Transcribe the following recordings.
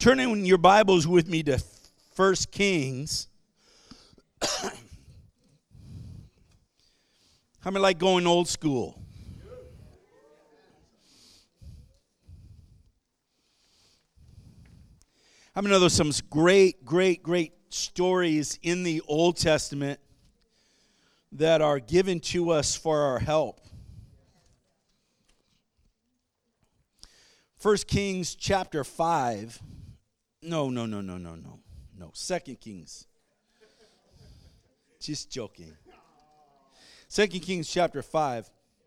Turn in your Bibles with me to 1 Kings. How many like going old school? How many know there's some great stories in the Old Testament that are given to us for our help? 1 Kings chapter 5. No. 2 Kings. Just joking. 2 Kings chapter 5.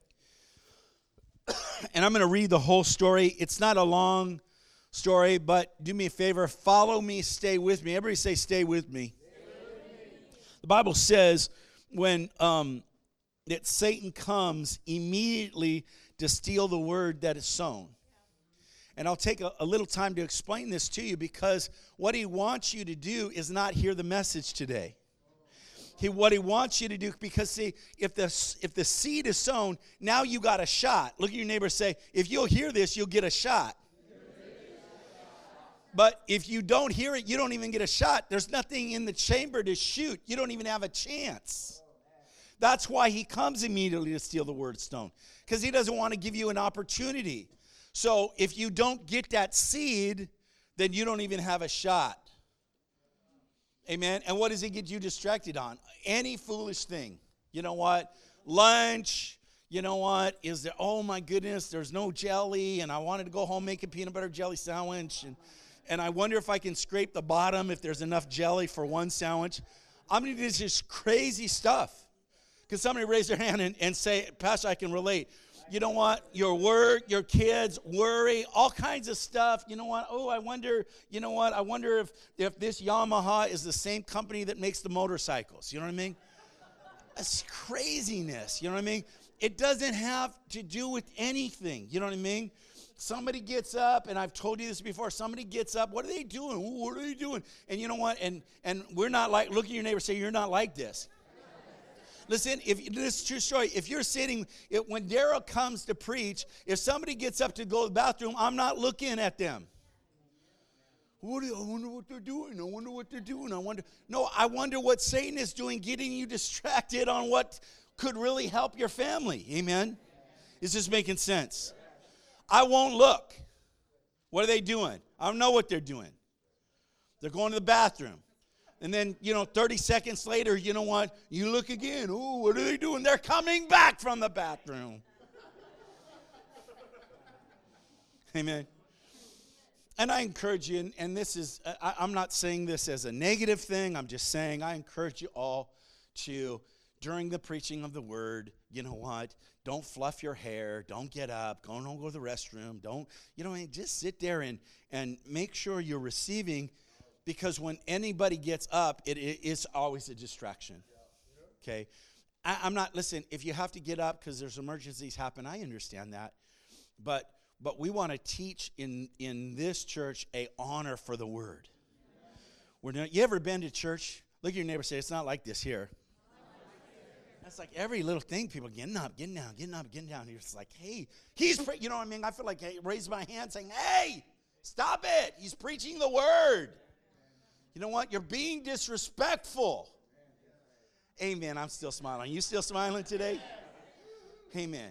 And I'm going to read the whole story. It's not a long story, but do me a favor. Follow me, stay with me. Everybody say, stay with me. The Bible says when that Satan comes immediately to steal the word that is sown. And I'll take a little time to explain this to you, because what he wants you to do is not hear the message today. What he wants you to do, because see, if the seed is sown, now you got a shot. Look at your neighbor and say, if you'll hear this, you'll get a shot. But if you don't hear it, you don't even get a shot. There's nothing in the chamber to shoot. You don't even have a chance. That's why he comes immediately to steal the word sown, because he doesn't want to give you an opportunity. So if you don't get that seed, then you don't even have a shot. Amen. And what does he get you distracted on? Any foolish thing. You know what? Lunch. You know what? Is there, oh my goodness, there's no jelly, and I wanted to go home, make a peanut butter jelly sandwich, and I wonder if I can scrape the bottom if there's enough jelly for one sandwich. I mean, it's just crazy stuff. Can somebody raise their hand and say, Pastor, I can relate. You know what? Your work, your kids, worry, all kinds of stuff. You know what? Oh, I wonder, you know what? I wonder if this Yamaha is the same company that makes the motorcycles. You know what I mean? That's craziness. You know what I mean? It doesn't have to do with anything. You know what I mean? Somebody gets up, and I've told you this before, somebody gets up, what are they doing? Ooh, what are they doing? And you know what? And we're not like, look at your neighbor and say, you're not like this. Listen, if this is a true story, if you're sitting, when Daryl comes to preach, if somebody gets up to go to the bathroom, I'm not looking at them. I wonder what they're doing. I wonder what they're doing. No, I wonder what Satan is doing, getting you distracted on what could really help your family. Amen? Is this making sense? I won't look. What are they doing? I don't know what they're doing. They're going to the bathroom. And then, 30 seconds later, you know what? You look again. Oh, what are they doing? They're coming back from the bathroom. Amen. And I encourage you, and this is, I'm not saying this as a negative thing. I'm just saying I encourage you all to, during the preaching of the word, you know what? Don't fluff your hair. Don't get up. Don't go to the restroom. Don't, just sit there and make sure you're receiving. Because when anybody gets up, it is always a distraction, okay? I'm not, listen, if you have to get up because there's emergencies happen, I understand that. But we want to teach in this church a honor for the word. You ever been to church? Look at your neighbor and say, it's not like this here. That's like every little thing, people getting up. You're just like, hey, you know what I mean? I feel like I raise my hand saying, hey, stop it. He's preaching the word. You know what? You're being disrespectful. Amen. I'm still smiling. You still smiling today? Amen.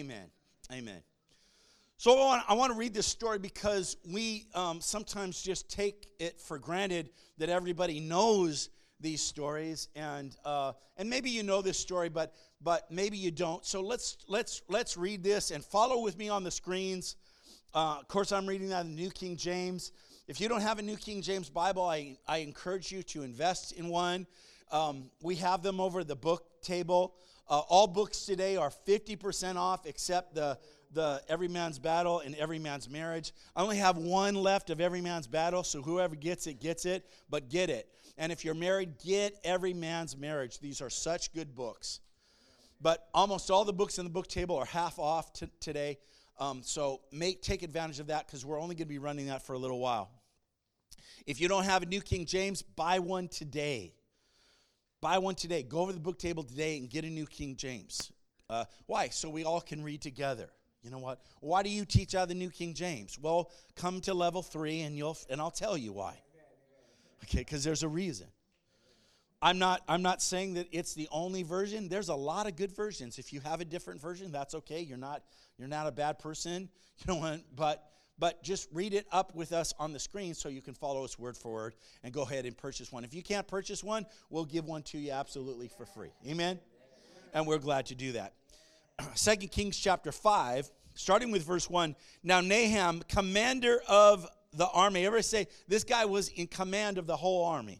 So I want to read this story because we sometimes just take it for granted that everybody knows these stories, and maybe you know this story, but maybe you don't. So let's read this and follow with me on the screens. Of course, I'm reading that in the New King James. If you don't have a New King James Bible, I encourage you to invest in one. We have them over the book table. All books today are 50% off except the Every Man's Battle and Every Man's Marriage. I only have one left of Every Man's Battle, so whoever gets it, but get it. And if you're married, get Every Man's Marriage. These are such good books. But almost all the books in the book table are half off today. So take advantage of that, because we're only going to be running that for a little while. If you don't have a New King James, buy one today. Go over to the book table today and get a New King James. Why? So we all can read together. You know what? Why do you teach out of the New King James? Well, come to level 3 and I'll tell you why. Okay, because there's a reason. I'm not saying that it's the only version. There's a lot of good versions. If you have a different version, that's okay. You're not a bad person. You know, but just read it up with us on the screen so you can follow us word for word and go ahead and purchase one. If you can't purchase one, we'll give one to you absolutely for free. Amen? And we're glad to do that. 2 Kings chapter 5, starting with verse 1. Now Nahum, commander of the army. Everybody say, this guy was in command of the whole army.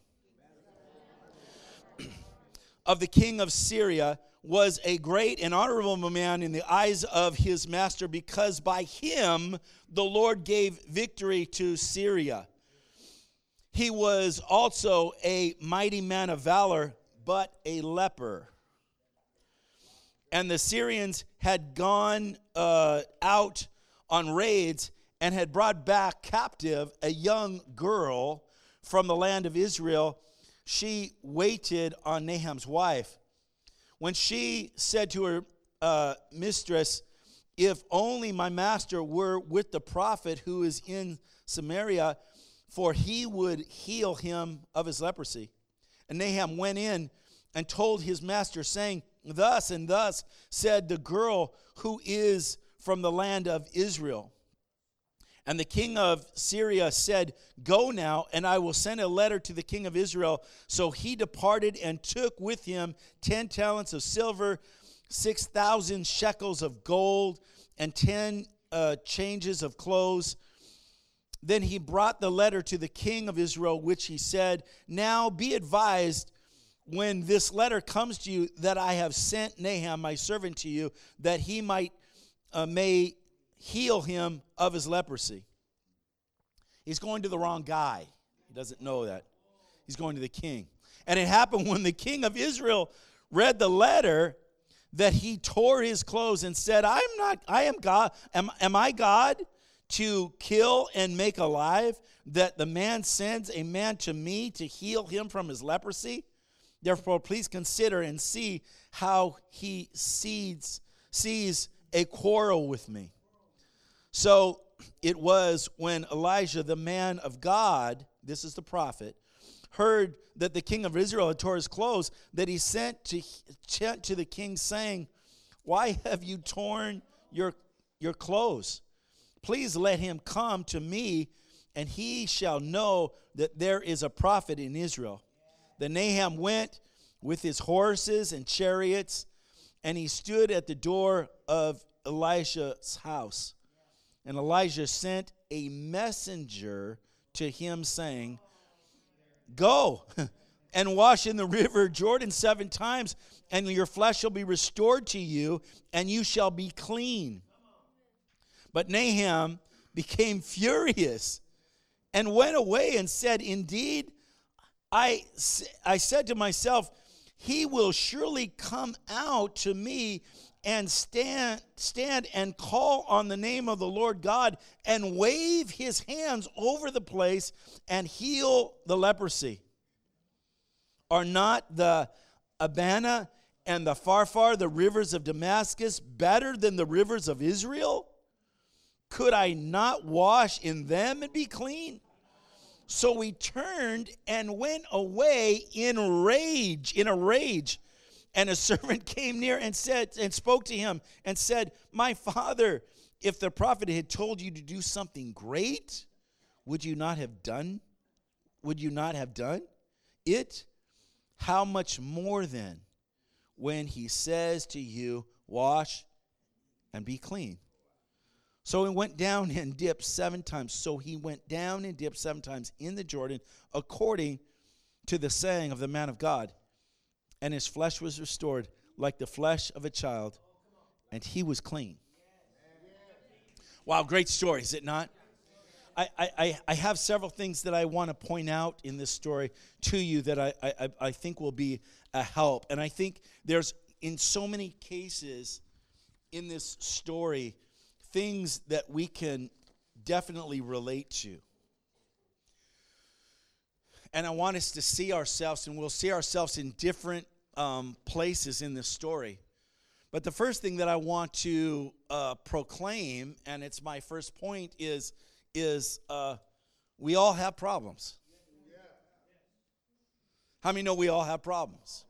Of the king of Syria, was a great and honorable man in the eyes of his master, because by him the Lord gave victory to Syria. He was also a mighty man of valor, but a leper. And the Syrians had gone out on raids and had brought back captive a young girl from the land of Israel. She waited on Nahum's wife. When she said to her mistress, if only my master were with the prophet who is in Samaria, for he would heal him of his leprosy. And Nahum went in and told his master, saying, thus and thus said the girl who is from the land of Israel. And the king of Syria said, go now, and I will send a letter to the king of Israel. So he departed and took with him 10 talents of silver, 6,000 shekels of gold, and 10 changes of clothes. Then he brought the letter to the king of Israel, which he said, now be advised, when this letter comes to you, that I have sent Nahum, my servant, to you, that he may heal him of his leprosy. He's going to the wrong guy. He doesn't know that. He's going to the king. And it happened when the king of Israel read the letter that he tore his clothes and said, I am God. Am I God to kill and make alive, that the man sends a man to me to heal him from his leprosy? Therefore, please consider and see how he sees a quarrel with me. So it was when Elijah, the man of God, this is the prophet, heard that the king of Israel had tore his clothes, that he sent to the king, saying, why have you torn your clothes? Please let him come to me, and he shall know that there is a prophet in Israel. Then Nahum went with his horses and chariots, and he stood at the door of Elisha's house. And Elijah sent a messenger to him, saying, go and wash in the river Jordan 7 times, and your flesh shall be restored to you, and you shall be clean. But Nahum became furious and went away and said, indeed, I said to myself, he will surely come out to me and stand and call on the name of the Lord God and wave his hands over the place and heal the leprosy. Are not the Abana and the Pharpar, the rivers of Damascus, better than the rivers of Israel? Could I not wash in them and be clean? So we turned and went away in a rage. And a servant came near and spoke to him and said, my father, if the prophet had told you to do something great, would you not have done it? How much more then when he says to you, wash and be clean? So he went down and dipped 7 times. So he went down and dipped 7 times in the Jordan, according to the saying of the man of God. And his flesh was restored like the flesh of a child, and he was clean. Wow, great story, is it not? I have several things that I want to point out in this story to you that I think will be a help. And I think there's, in so many cases in this story, things that we can definitely relate to. And I want us to see ourselves, and we'll see ourselves in different places in this story. But the first thing that I want to proclaim, and it's my first point, is we all have problems. How many know we all have problems?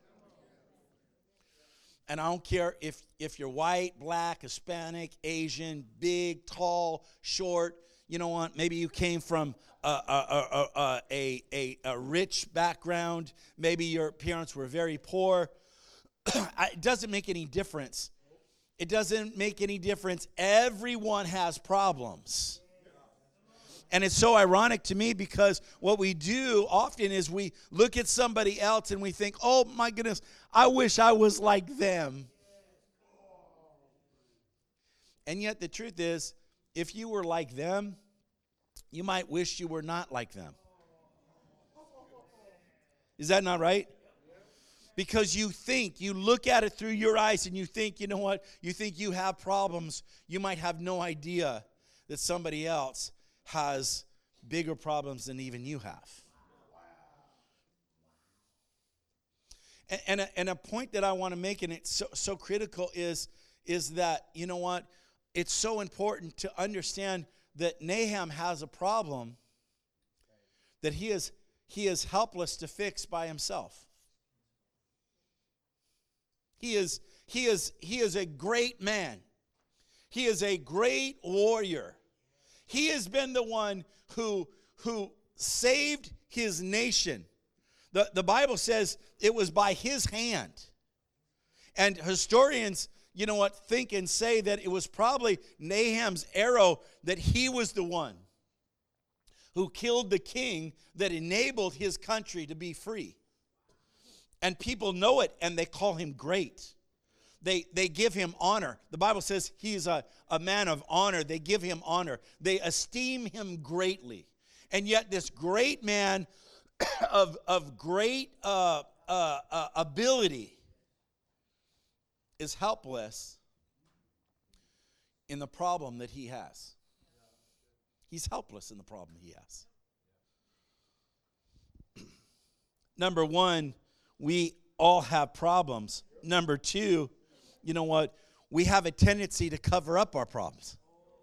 And I don't care if you're white, black, Hispanic, Asian, big, tall, short. You know what? Maybe you came from a rich background. Maybe your parents were very poor. It doesn't make any difference. It doesn't make any difference. Everyone has problems. And it's so ironic to me because what we do often is we look at somebody else and we think, oh my goodness, I wish I was like them. And yet the truth is, if you were like them, you might wish you were not like them. Is that not right? Because you look at it through your eyes and you think, you know what? You think you have problems. You might have no idea that somebody else has bigger problems than even you have. And a point that I want to make, and it's so critical, is that, you know what? It's so important to understand that Nahum has a problem that he is helpless to fix by himself. He is a great man. He is a great warrior. He has been the one who saved his nation. The Bible says it was by his hand. And historians, you know what, think and say that it was probably Nahum's arrow, that he was the one who killed the king that enabled his country to be free. And people know it, and they call him great. They give him honor. The Bible says he's a man of honor. They give him honor. They esteem him greatly. And yet this great man of great ability is helpless in the problem that he has. He's helpless in the problem he has. Number one, we all have problems. Number two, you know what? We have a tendency to cover up our problems.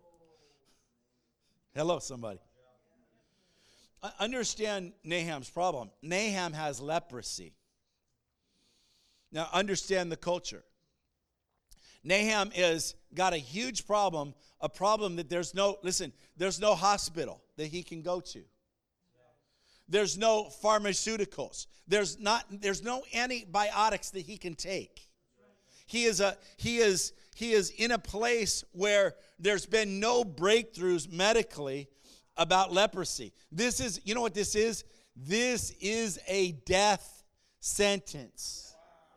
Hello, somebody. Understand Nahum's problem. Nahum has leprosy. Now, understand the culture. Nahum is got a huge problem, a problem that there's no hospital that he can go to. There's no pharmaceuticals. There's no antibiotics that he can take. He is in a place where there's been no breakthroughs medically about leprosy. This is, you know what this is? This is a death sentence.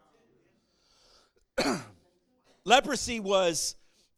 Leprosy was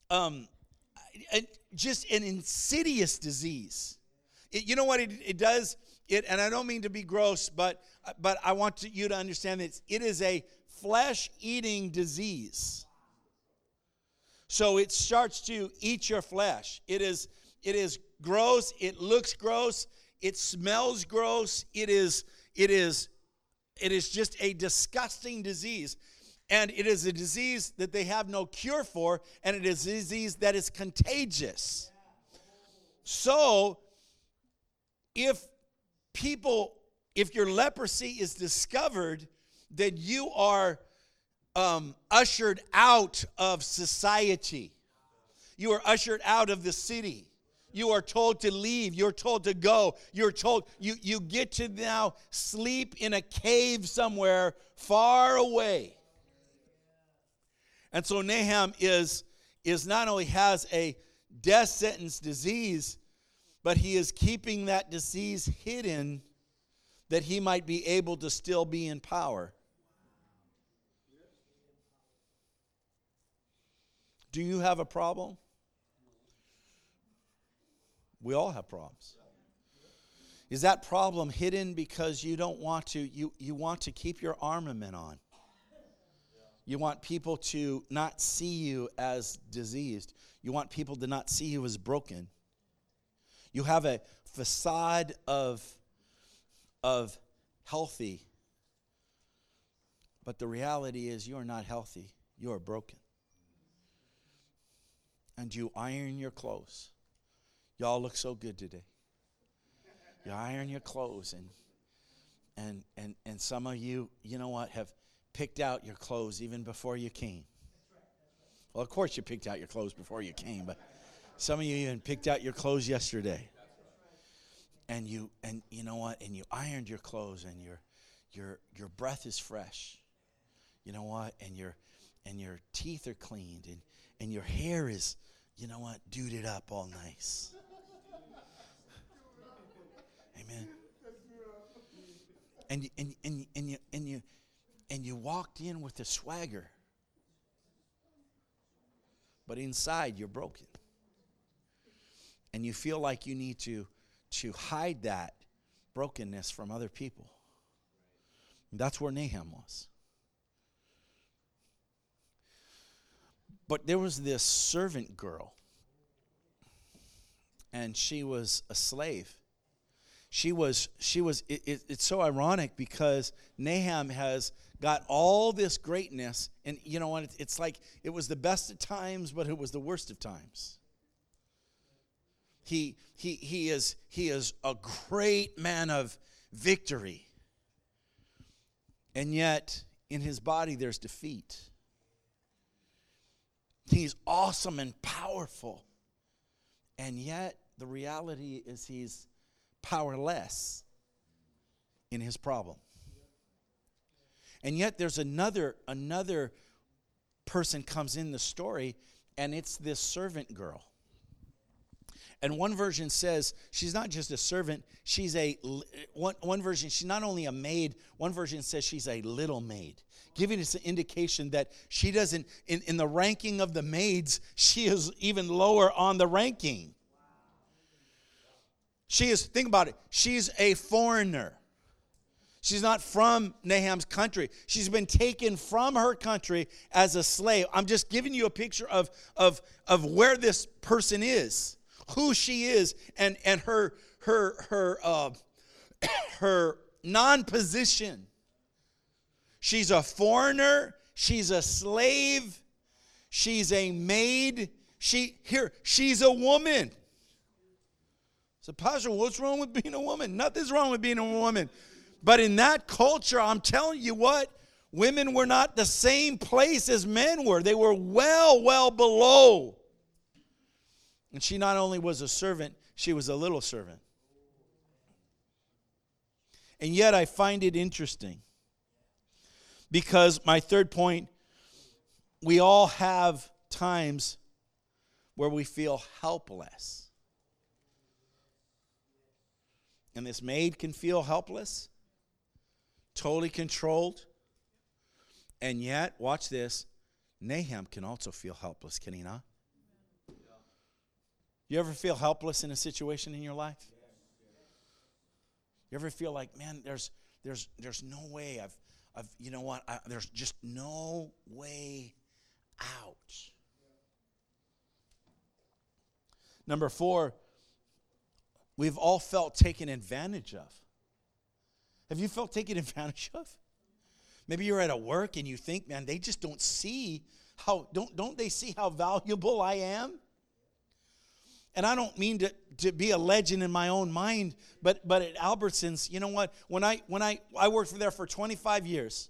just an insidious disease. You know what it does? And I don't mean to be gross, but I want you to understand that it is a flesh-eating disease. So it starts to eat your flesh. It is gross. It looks gross. It smells gross. It is just a disgusting disease. And it is a disease that they have no cure for, and it is a disease that is contagious. So if your leprosy is discovered, then you are ushered out of society. You are ushered out of the city. You are told to leave. You're told to go. You're told you get to now sleep in a cave somewhere far away. And so Nahum is not only has a death sentence disease, but he is keeping that disease hidden that he might be able to still be in power. Do you have a problem? We all have problems. Is that problem hidden because you don't want to, you want to keep your armament on? You want people to not see you as diseased. You want people to not see you as broken. You have a facade of healthy. But the reality is you are not healthy. You are broken. and you iron your clothes. Y'all look so good today. You iron your clothes, and some of you, you know what, have picked out your clothes even before you came. Well, of course you picked out your clothes before you came, but some of you even picked out your clothes yesterday. And you know what, and you ironed your clothes, and your breath is fresh. You know what, and your teeth are cleaned, and your hair is, you know what, duded up all nice. Amen. And you walked in with a swagger, but inside you're broken, and you feel like you need to hide that brokenness from other people. And that's where Nahum was. But there was this servant girl, and she was a slave. It's so ironic because Nahum has got all this greatness, and you know what, it's like it was the best of times, but it was the worst of times. He is a great man of victory, and yet in his body there's defeat. He's awesome and powerful, and yet the reality is he's powerless in his problem. And yet there's another person comes in the story, and it's this servant girl. And one version says she's not just a servant, she's one version, she's not only a maid, one version says she's a little maid, giving us an indication that she doesn't, in the ranking of the maids, she is even lower on the ranking. She is, think about it, she's a foreigner. She's not from Nahum's country. She's been taken from her country as a slave. I'm just giving you a picture of where this person is, who she is, and her non-position. She's a foreigner. She's a slave. She's a maid. She's a woman. So, Pastor, what's wrong with being a woman? Nothing's wrong with being a woman. But in that culture, I'm telling you what, women were not the same place as men were. They were well below. And she not only was a servant, she was a little servant. And yet I find it interesting, because my third point, we all have times where we feel helpless. And this maid can feel helpless, totally controlled. And yet, watch this, Nahum can also feel helpless, can he not? You ever feel helpless in a situation in your life? You ever feel like, man, there's no way, you know what, there's just no way out. Number 4, we've all felt taken advantage of. Have you felt taken advantage of? Maybe you're at a work and you think, man, they just don't see how, don't they see how valuable I am? And I don't mean to be a legend in my own mind, but at Albertsons, you know what? When I worked there for 25 years,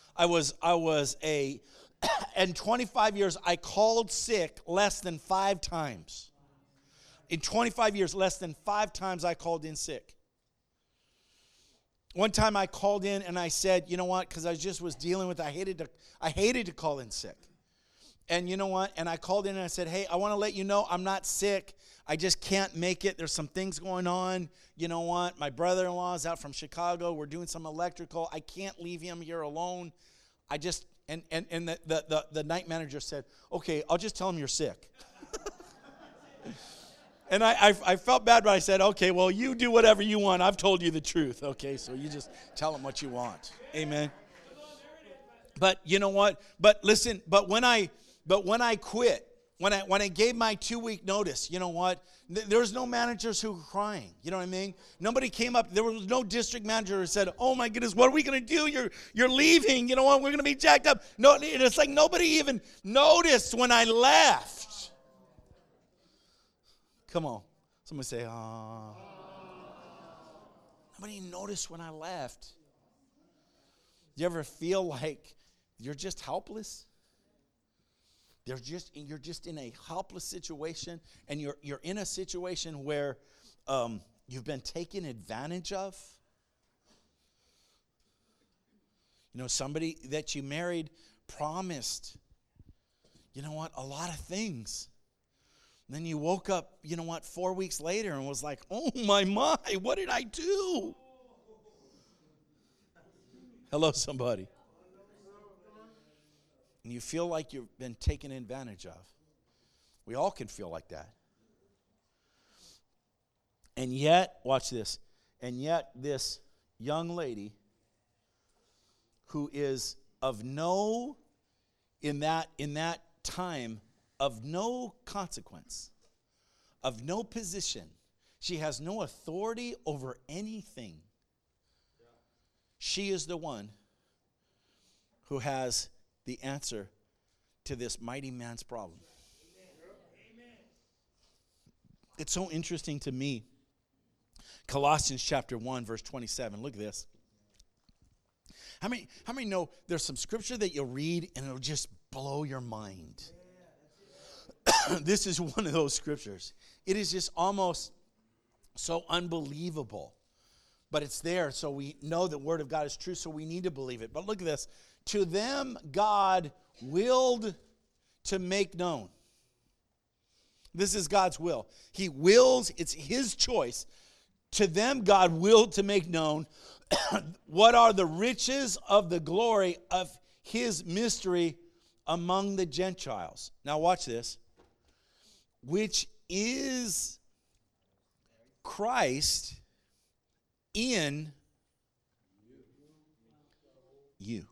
in 25 years, I called sick less than 5 times. In 25 years, less than 5 times I called in sick. One time I called in and I said, you know what, because I just was dealing with, I hated to call in sick. And you know what, and I called in and I said, hey, I want to let you know I'm not sick. I just can't make it. There's some things going on. You know what, my brother-in-law is out from Chicago. We're doing some electrical. I can't leave him here alone. I just, and the night manager said, okay, I'll just tell him you're sick. And I felt bad, but I said, okay, well, you do whatever you want. I've told you the truth, okay? So you just tell them what you want. Amen. But you know what? But listen, but when I quit, when I gave my 2-week notice, you know what? There was no managers who were crying. You know what I mean? Nobody came up. There was no district manager who said, oh, my goodness, what are we going to do? You're leaving. You know what? We're going to be jacked up. No, it's like nobody even noticed when I left. Come on. Somebody say, ah. Nobody noticed when I left. Do you ever feel like you're just helpless? You're just in a helpless situation, and you're in a situation where you've been taken advantage of. You know, somebody that you married promised, you know what, a lot of things. And then you woke up, you know what, 4 weeks later and was like, oh my, what did I do? Hello, somebody. And you feel like you've been taken advantage of. We all can feel like that. And yet, watch this, and yet this young lady who is of no, in that time, of no consequence, of no position. She has no authority over anything. She is the one who has the answer to this mighty man's problem. It's so interesting to me. Colossians chapter 1, verse 27. Look at this. How many know there's some scripture that you'll read and it'll just blow your mind? This is one of those scriptures. It is just almost so unbelievable. But it's there, so we know the word of God is true, so we need to believe it. But look at this. To them God willed to make known. This is God's will. He wills, it's his choice. To them God willed to make known what are the riches of the glory of his mystery among the Gentiles. Now watch this. Which is Christ in you.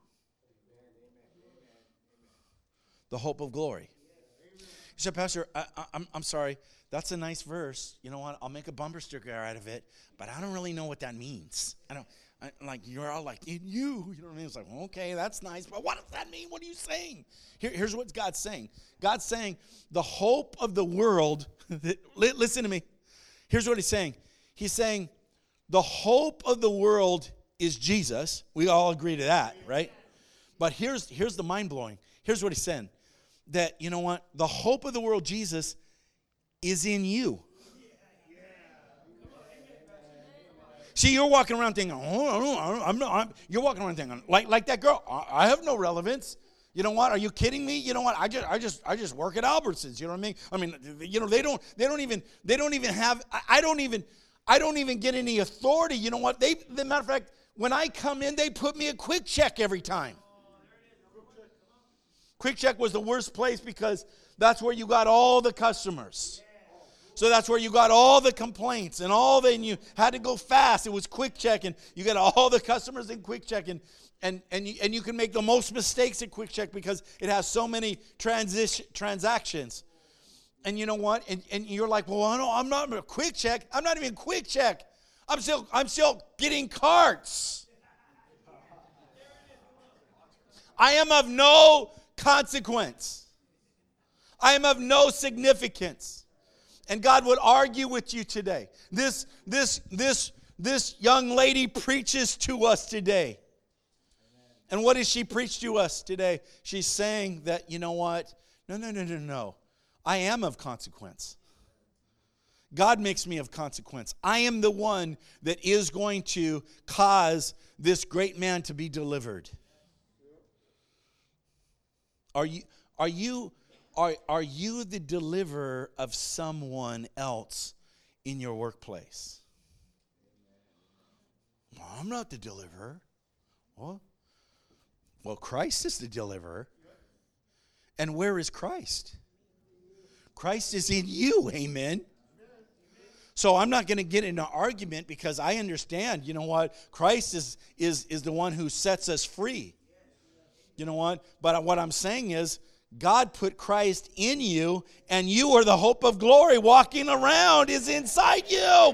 The hope of glory. You said, Pastor, I'm sorry. That's a nice verse. You know what? I'll make a bumper sticker out of it, but I don't really know what that means. You're all like, in you. You know what I mean? It's like, okay, that's nice, but what does that mean? What are you saying? Here's what God's saying. God's saying the hope of the world. Listen to me. Here's what he's saying. He's saying the hope of the world is Jesus. We all agree to that, right? But here's the mind-blowing. Here's what he's saying. That, you know what? The hope of the world, Jesus, is in you. See, you're walking around thinking, you're walking around thinking, like that girl, I have no relevance. You know what? Are you kidding me? You know what? I just work at Albertsons. You know what I mean? You know, they don't even have, I don't even get any authority. You know what? The matter of fact, when I come in, they put me a Quick Check every time. Quick Check was the worst place because that's where you got all the customers. So that's where you got all the complaints and you had to go fast. It was Quick Check, and you got all the customers in Quick Check, and you can make the most mistakes at Quick Check because it has so many transactions. And you know what? And you're like, well, I'm not a Quick Check. I'm not even Quick Check. I'm still getting carts. I am of no consequence. I am of no significance. And God would argue with you today. This young lady preaches to us today. And what does she preach to us today? She's saying that, you know what? No. I am of consequence. God makes me of consequence. I am the one that is going to cause this great man to be delivered. Are you the deliverer of someone else in your workplace? Well, I'm not the deliverer. Well, Christ is the deliverer. And where is Christ? Christ is in you, amen. So I'm not going to get into an argument because I understand, you know what? Christ is the one who sets us free. You know what? But what I'm saying is, God put Christ in you, and you are the hope of glory walking around is inside you.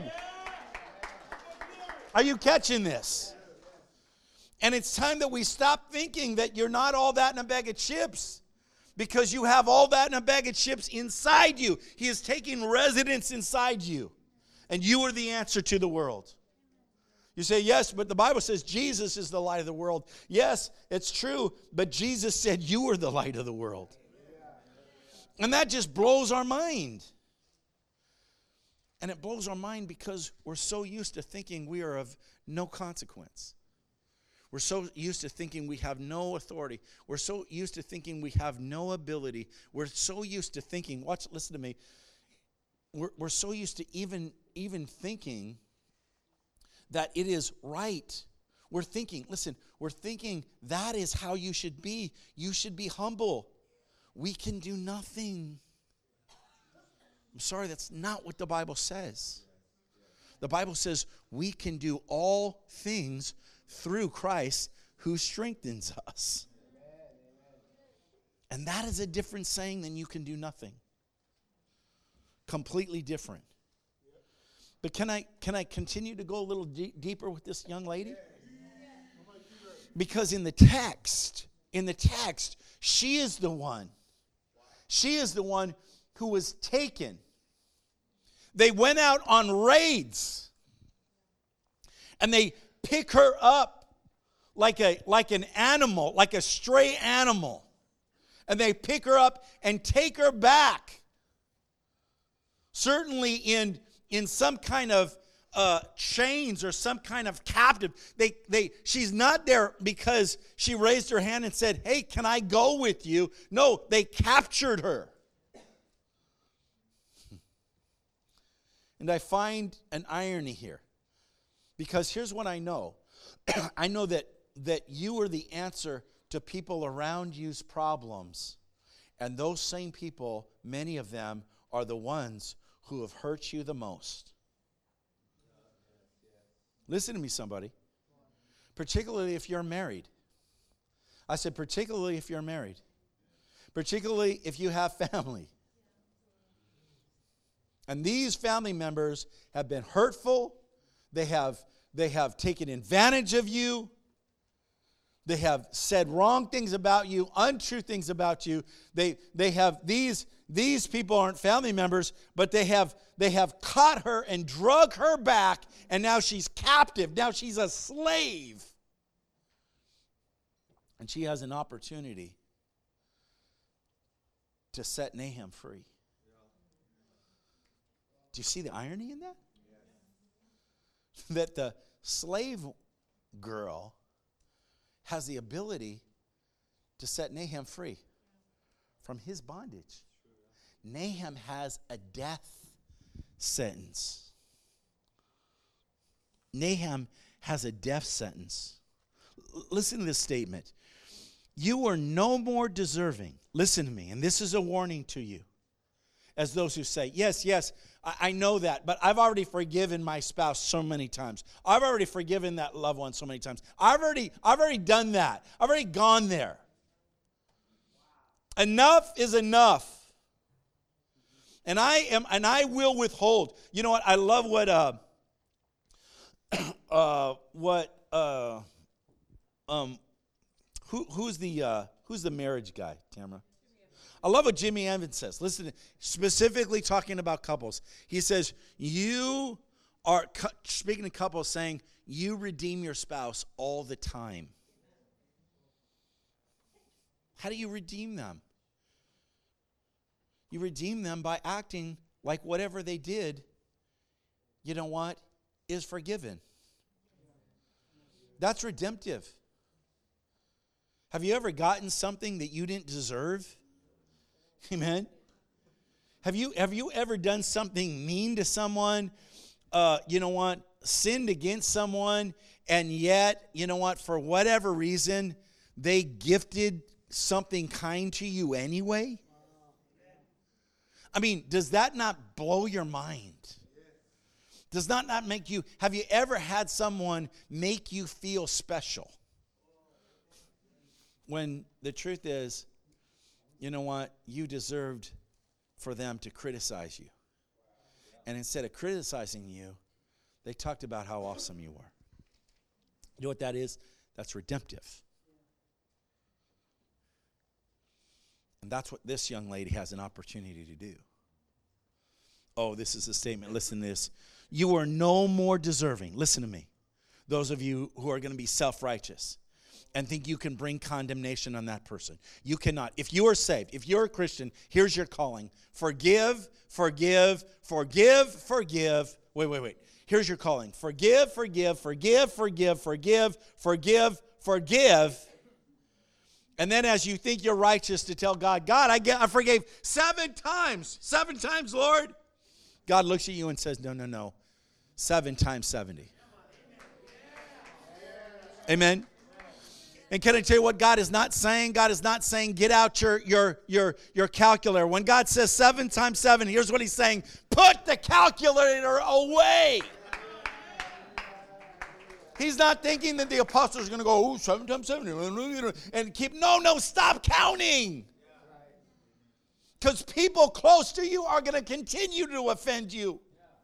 Are you catching this? And it's time that we stop thinking that you're not all that in a bag of chips. Because you have all that in a bag of chips inside you. He is taking residence inside you. And you are the answer to the world. You say, yes, but the Bible says Jesus is the light of the world. Yes, it's true, but Jesus said you are the light of the world. And that just blows our mind. And it blows our mind because we're so used to thinking we are of no consequence. We're so used to thinking we have no authority. We're so used to thinking we have no ability. We're so used to thinking, listen to me. We're so used to even thinking that it is right. We're thinking that is how you should be. You should be humble. We can do nothing. I'm sorry, that's not what the Bible says. The Bible says we can do all things through Christ who strengthens us. And that is a different saying than you can do nothing. Completely different. But can I continue to go a little deeper with this young lady? Because in the text, she is the one. She is the one who was taken. They went out on raids. And they pick her up like an animal, like a stray animal. And they pick her up and take her back. Certainly in some kind of chains or some kind of captive. She's not there because she raised her hand and said, hey, can I go with you? No, they captured her. And I find an irony here. Because here's what I know. I know that you are the answer to people around you's problems. And those same people, many of them, are the ones who have hurt you the most. Listen to me, somebody. Particularly if you're married. I said particularly if you're married. Particularly if you have family. And these family members have been hurtful. They have taken advantage of you. They have said wrong things about you, untrue things about you. They have these people aren't family members, but they have caught her and drug her back, and now she's captive. Now she's a slave. And she has an opportunity to set Nahum free. Do you see the irony in that? That the slave girl has the ability to set Nahum free from his bondage. Nahum has a death sentence. Nahum has a death sentence. Listen to this statement. You are no more deserving. Listen to me, and this is a warning to you. As those who say, yes, I know that, but I've already forgiven my spouse so many times. I've already forgiven that loved one so many times. I've already done that. I've already gone there. Enough is enough. And I will withhold. You know what? I love who's the marriage guy, Tamara? I love what Jimmy Evans says. Listen, specifically talking about couples. He says, you are, speaking to couples, saying, you redeem your spouse all the time. How do you redeem them? You redeem them by acting like whatever they did, you know what, is forgiven. That's redemptive. Have you ever gotten something that you didn't deserve? Amen. Have you ever done something mean to someone? You know what? Sinned against someone, and yet, you know what? For whatever reason, they gifted something kind to you anyway? I mean, does that not blow your mind? Does that not make you? Have you ever had someone make you feel special? When the truth is, you know what? You deserved for them to criticize you. And instead of criticizing you, they talked about how awesome you were. You know what that is? That's redemptive. And that's what this young lady has an opportunity to do. Oh, this is a statement. Listen to this. You are no more deserving. Listen to me. Those of you who are going to be self-righteous and think you can bring condemnation on that person. You cannot. If you are saved, if you're a Christian, here's your calling. Forgive, forgive, forgive, forgive. Wait. Here's your calling. Forgive, forgive, forgive, forgive, forgive, forgive, forgive. And then as you think you're righteous to tell God, God, I forgave 7 times. 7 times, Lord. God looks at you and says, no. 7 times 70. Amen. And can I tell you what God is not saying? God is not saying get out your calculator. When God says 7 times 7, here's what he's saying. Put the calculator away. He's not thinking that the apostles are going to go, 7 times 7, and keep, no, stop counting. Because people close to you are going to continue to offend you.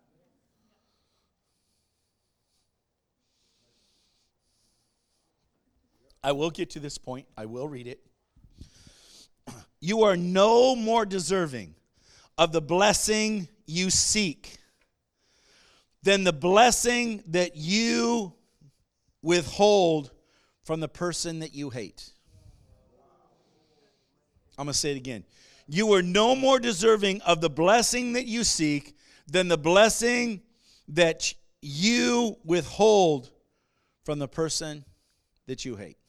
I will get to this point. I will read it. You are no more deserving of the blessing you seek than the blessing that you withhold from the person that you hate. I'm going to say it again. You are no more deserving of the blessing that you seek than the blessing that you withhold from the person that you hate.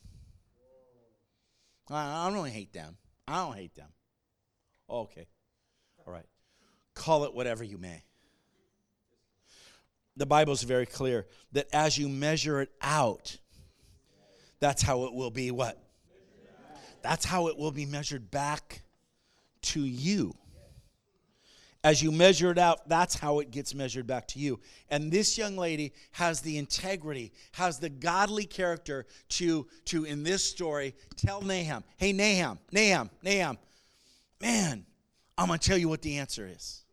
I don't really hate them. I don't hate them. Okay. All right. Call it whatever you may. The Bible is very clear that as you measure it out, that's how it will be what? That's how it will be measured back to you. As you measure it out, that's how it gets measured back to you. And this young lady has the integrity, has the godly character to in this story, tell Nahum, hey, Nahum, man, I'm going to tell you what the answer is.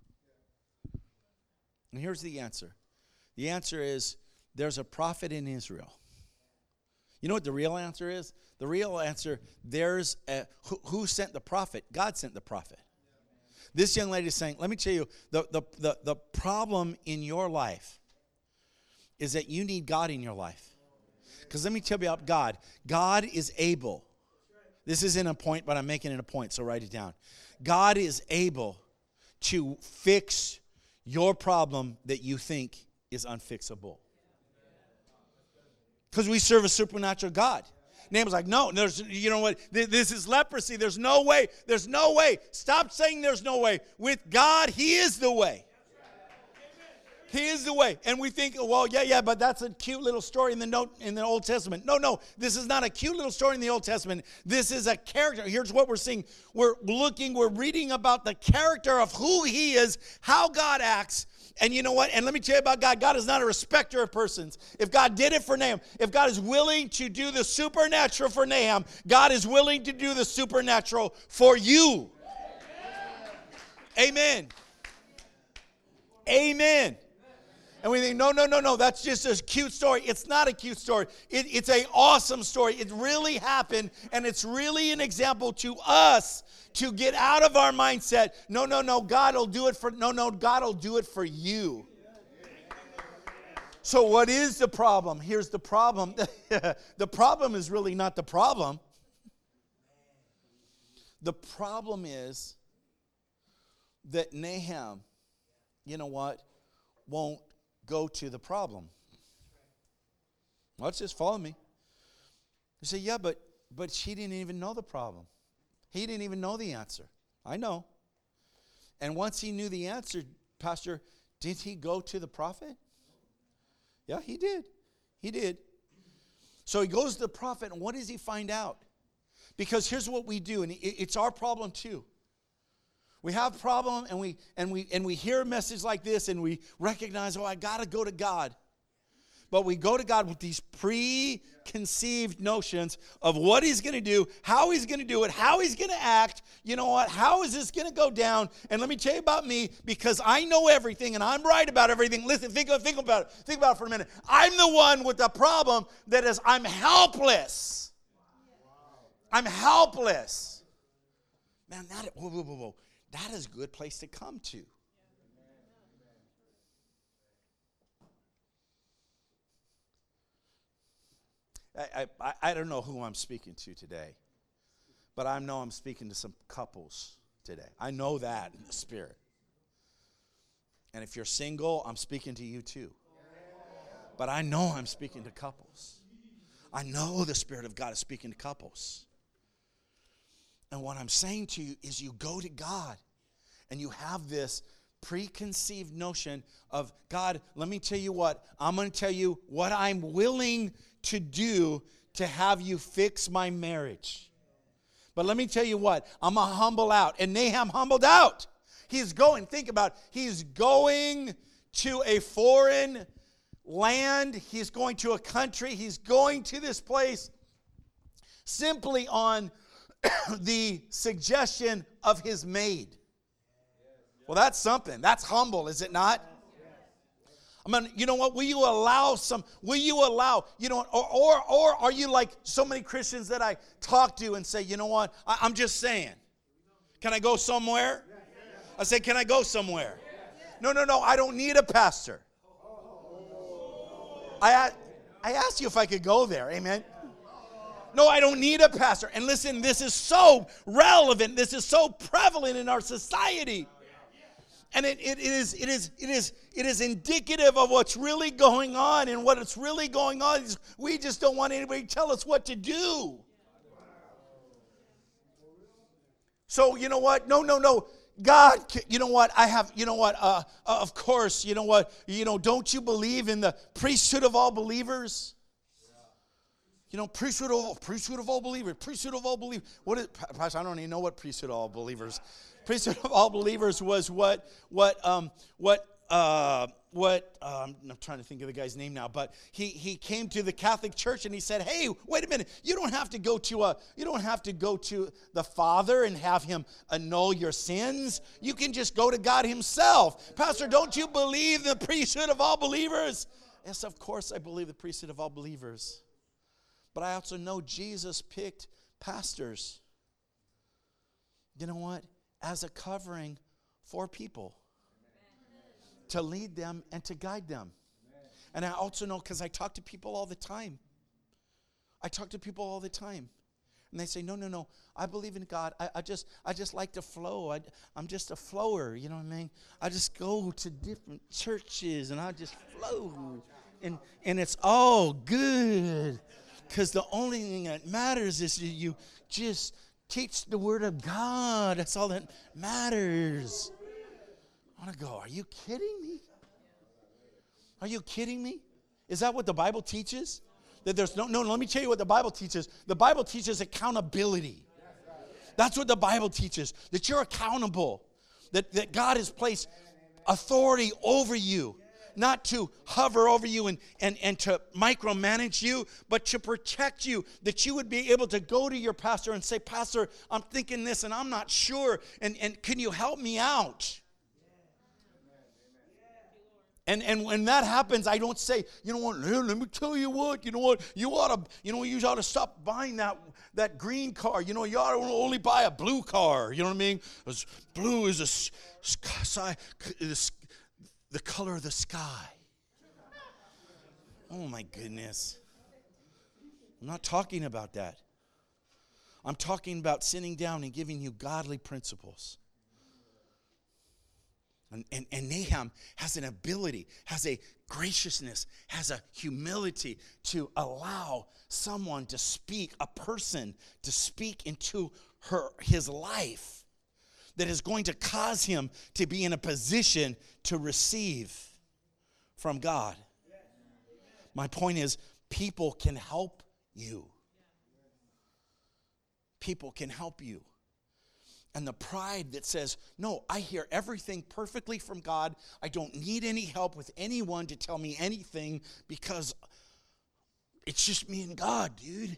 And here's the answer. The answer is there's a prophet in Israel. You know what the real answer is? The real answer, who sent the prophet? God sent the prophet. This young lady is saying, let me tell you, the problem in your life is that you need God in your life. Because let me tell you about God. God is able. This isn't a point, but I'm making it a point, so write it down. God is able to fix your problem that you think is unfixable. Because we serve a supernatural God. Naaman's like, no, you know what? This is leprosy. There's no way. There's no way. Stop saying there's no way. With God, He is the way. He is the way. And we think, well, yeah, but that's a cute little story in the Old Testament. No, this is not a cute little story in the Old Testament. This is a character. Here's what we're seeing. We're reading about the character of who He is, how God acts. And you know what? And let me tell you about God. God is not a respecter of persons. If God did it for Nahum, if God is willing to do the supernatural for Nahum, God is willing to do the supernatural for you. Amen. Amen. And we think, no, that's just a cute story. It's not a cute story. It's an awesome story. It really happened, and it's really an example to us to get out of our mindset. No, God will do it for, God will do it for you. So what is the problem? Here's the problem. The problem is really not the problem. The problem is that Nahum, you know what, won't go to the problem. Let's just follow me. You say, yeah, but she didn't even know the problem. He didn't even know the answer. I know. And once he knew the answer, Pastor, did he go to the prophet? Yeah, he did. He did. So he goes to the prophet, and what does he find out? Because here's what we do, and it's our problem too. We have a problem, and we hear a message like this, and we recognize, I got to go to God. But we go to God with these preconceived notions of what He's going to do, how He's going to do it, how He's going to act. You know what? How is this going to go down? And let me tell you about me, because I know everything, and I'm right about everything. Listen, think about it. Think about it for a minute. I'm the one with the problem that is, I'm helpless. I'm helpless. Man, whoa. That is a good place to come to. I don't know who I'm speaking to today, but I know I'm speaking to some couples today. I know that in the spirit. And if you're single, I'm speaking to you too. But I know I'm speaking to couples. I know the Spirit of God is speaking to couples. And what I'm saying to you is you go to God and you have this preconceived notion of, God, let me tell you what, I'm going to tell you what I'm willing to do to have you fix my marriage. But let me tell you what, I'm going to humble out. And Nahum humbled out. He's going, think about it, he's going to a foreign land. He's going to a country. He's going to this place simply on the suggestion of his maid. Well, that's something. That's humble, is it not? I mean, you know what? Will you allow, you know, or are you like so many Christians that I talk to and say, you know what? I'm just saying. Can I go somewhere? I say, can I go somewhere? No, I don't need a pastor. I asked you if I could go there. Amen. No, I don't need a pastor. And listen, this is so relevant. This is so prevalent in our society. And it is indicative of what's really going on. And what it's really going on is we just don't want anybody to tell us what to do. So, you know what? No. God, you know what? Of course, you know what? Don't you believe in the priesthood of all believers? You know, priesthood of all believers. Priesthood of all believers. Pastor, I don't even know what priesthood of all believers. Priesthood of all believers was I'm trying to think of the guy's name now, but he came to the Catholic Church and he said, "Hey, wait a minute! You don't have to go to the Father and have Him annul your sins. You can just go to God Himself." Pastor, don't you believe the priesthood of all believers? Yes, of course I believe the priesthood of all believers, but I also know Jesus picked pastors. You know what? As a covering for people. To lead them and to guide them. And I also know, because I talk to people all the time. And they say, no, I believe in God. I just like to flow. I'm just a flower, you know what I mean? I just go to different churches and I just flow. And it's all good. Because the only thing that matters is you just teach the Word of God. That's all that matters. I want to go, are you kidding me? Are you kidding me? Is that what the Bible teaches? That there's no, let me tell you what the Bible teaches. The Bible teaches accountability. That's what the Bible teaches. That you're accountable. That God has placed authority over you. Not to hover over you and to micromanage you, but to protect you. That you would be able to go to your pastor and say, "Pastor, I'm thinking this and I'm not sure. And can you help me out?" And when that happens, I don't say, you know what, let me tell you what, you ought to stop buying that green car. You ought to only buy a blue car. You know what I mean? Blue is the color of the sky. Oh my goodness. I'm not talking about that. I'm talking about sitting down and giving you godly principles. And Nahum has an ability, has a graciousness, has a humility to allow someone to speak, a person to speak into his life that is going to cause him to be in a position to receive from God. My point is, people can help you. People can help you. And the pride that says, no, I hear everything perfectly from God. I don't need any help with anyone to tell me anything because it's just me and God, dude.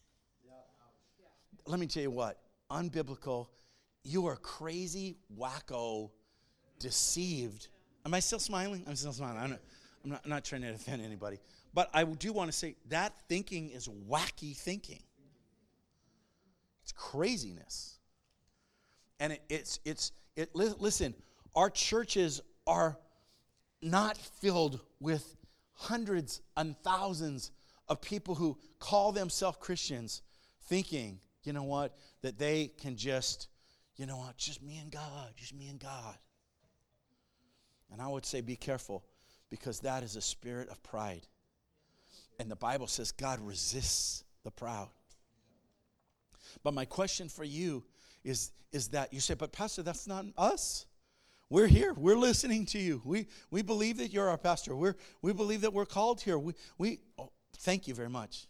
Let me tell you what, unbiblical, you are crazy, wacko, deceived. Am I still smiling? I'm still smiling. I'm not trying to offend anybody. But I do want to say that thinking is wacky thinking. It's craziness. And listen, our churches are not filled with hundreds and thousands of people who call themselves Christians thinking, you know what, that they can just, you know what, just me and God, just me and God. And I would say be careful, because that is a spirit of pride. And the Bible says God resists the proud. But my question for you is that you say, but Pastor, that's not us. We're here. We're listening to you. We believe that you're our pastor. We believe that we're called here. Thank you very much.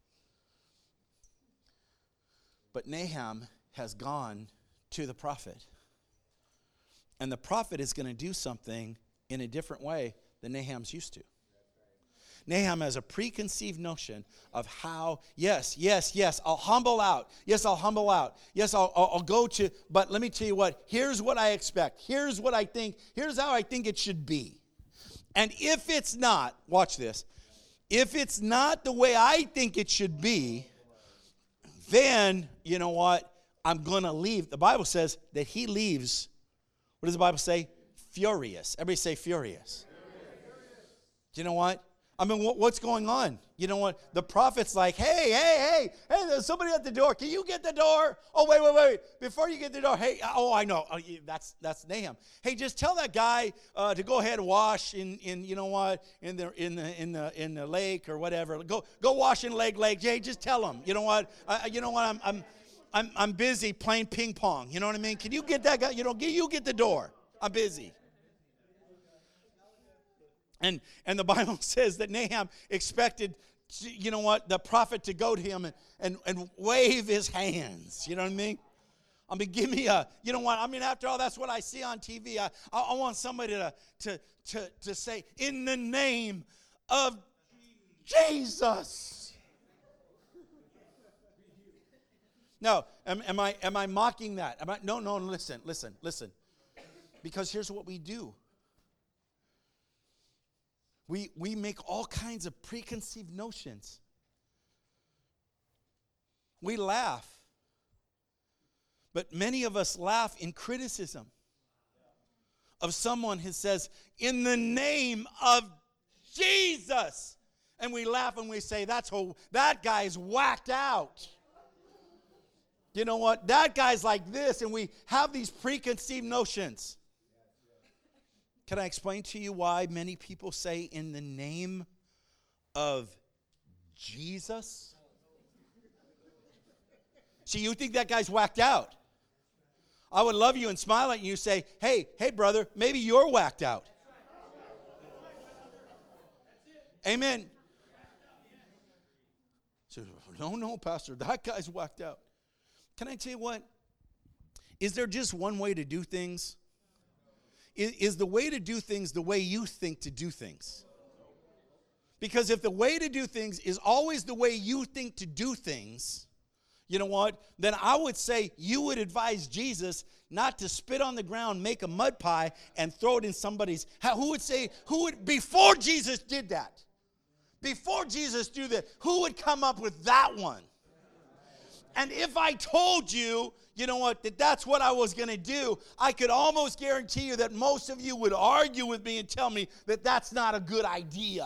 But Nahum has gone to the prophet. And the prophet is going to do something in a different way than Nahum's used to. Nahum has a preconceived notion of how, yes, I'll humble out. Yes, I'll humble out. Yes, I'll go to, but let me tell you what, here's what I expect. Here's what I think. Here's how I think it should be. And if it's not, watch this, if it's not the way I think it should be, then, you know what, I'm going to leave. The Bible says that he leaves, what does the Bible say? Furious. Everybody say furious. Do you know what? I mean, what's going on? You know what? The prophet's like, hey, there's somebody at the door. Can you get the door? Oh, wait. Before you get the door, hey, I know. Oh, that's Nahum. Hey, just tell that guy to go ahead and wash in you know what, in the lake or whatever. Go wash in Lake. Hey, just tell him. You know what? I'm busy playing ping pong. You know what I mean? Can you get that guy? You get the door. I'm busy. And the Bible says that Nahum expected, you know what, the prophet to go to him and wave his hands. You know what I mean? I mean, give me a, you know what, I mean, after all, that's what I see on TV. I want somebody to say, in the name of Jesus. No, am I mocking that? No, listen. Because here's what we do. We make all kinds of preconceived notions. We laugh. But many of us laugh in criticism of someone who says, in the name of Jesus. And we laugh and we say, that guy's whacked out. You know what? That guy's like this. And we have these preconceived notions. Can I explain to you why many people say in the name of Jesus? See, you think that guy's whacked out. I would love you and smile at you and say, hey, brother, maybe you're whacked out. Amen. So, no, Pastor, that guy's whacked out. Can I tell you what? Is there just one way to do things? Is the way to do things the way you think to do things? Because if the way to do things is always the way you think to do things, you know what? Then I would say you would advise Jesus not to spit on the ground, make a mud pie, and throw it in somebody's. Before Jesus did that, before Jesus did that, who would come up with that one? And if I told you, you know what, that's what I was going to do, I could almost guarantee you that most of you would argue with me and tell me that that's not a good idea.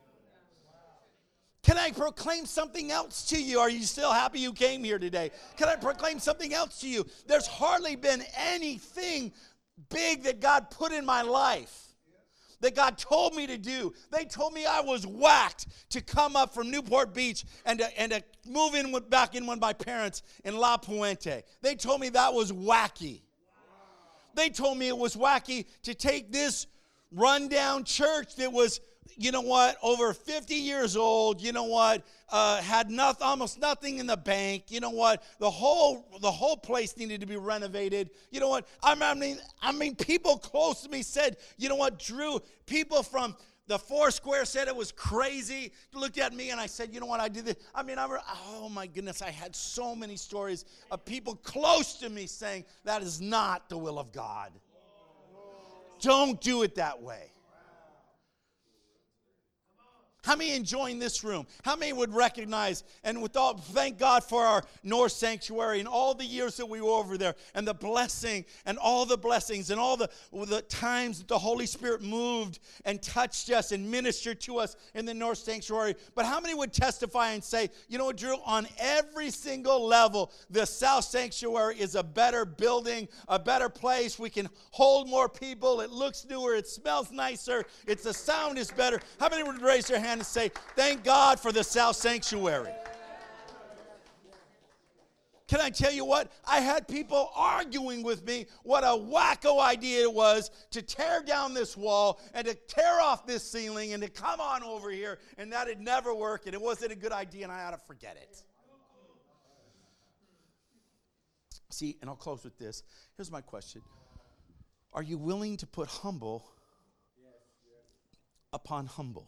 Can I proclaim something else to you? Are you still happy you came here today? Can I proclaim something else to you? There's hardly been anything big that God put in my life that God told me to do. They told me I was whacked to come up from Newport Beach and to move back in with my parents in La Puente. They told me that was wacky. They told me it was wacky to take this rundown church that was, you know what, over 50 years old, you know what, had almost nothing in the bank, you know what, the whole place needed to be renovated. You know what, I mean, people close to me said, you know what, Drew, people from the Foursquare said it was crazy, looked at me and I said, you know what, I did this. I mean, oh my goodness, I had so many stories of people close to me saying that is not the will of God. Don't do it that way. How many enjoying this room? How many would recognize and thank God for our North Sanctuary and all the years that we were over there and the blessing and all the blessings and all the times that the Holy Spirit moved and touched us and ministered to us in the North Sanctuary. But how many would testify and say, you know what, Drew, on every single level, the South Sanctuary is a better building, a better place. We can hold more people. It looks newer. It smells nicer. The sound is better. How many would raise their hand and say, thank God for the South Sanctuary? Can I tell you what? I had people arguing with me what a wacko idea it was to tear down this wall and to tear off this ceiling and to come on over here, and that it'd never work and it wasn't a good idea and I ought to forget it. See, and I'll close with this. Here's my question. Are you willing to put humble upon humble?